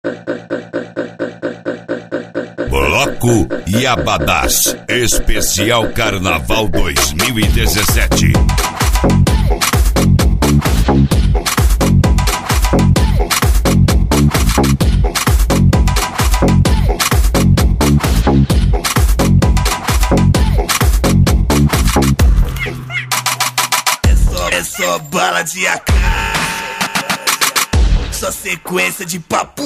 Bloco Yabadás, especial Carnaval 2017. É só bala de AK, só sequência de papo.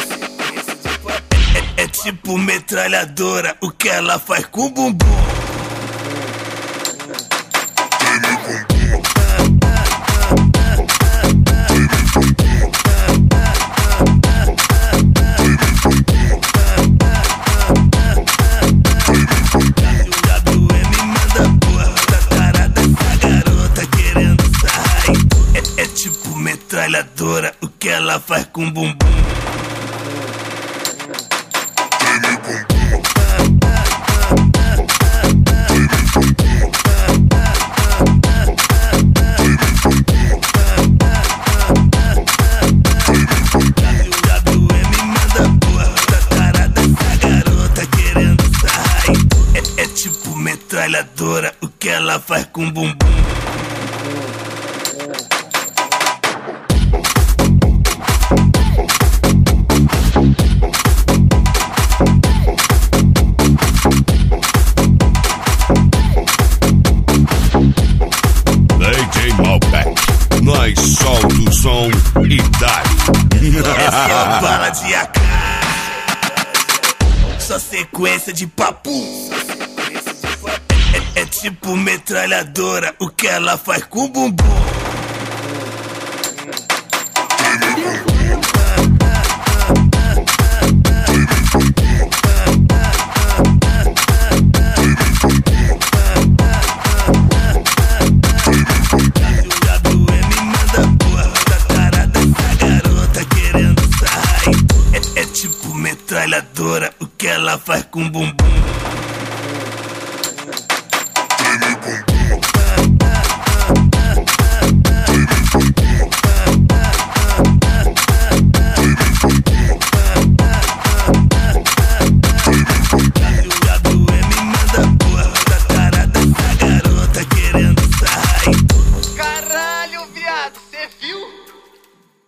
É tipo metralhadora, o que ela faz com o bumbum. WM manda porra pra cara dessa garota querendo sair. É tipo metralhadora, o que ela faz com o bumbum. Metralhadora, o que ela faz com o bumbum. DJ Malbec, nós solta o som e dá. É só bala de AK, só sequência de papo. É tipo metralhadora, o que ela faz com o bumbum. WM manda porra pra cara dessa garota querendo sair. É tipo metralhadora, o que ela faz com o bumbum.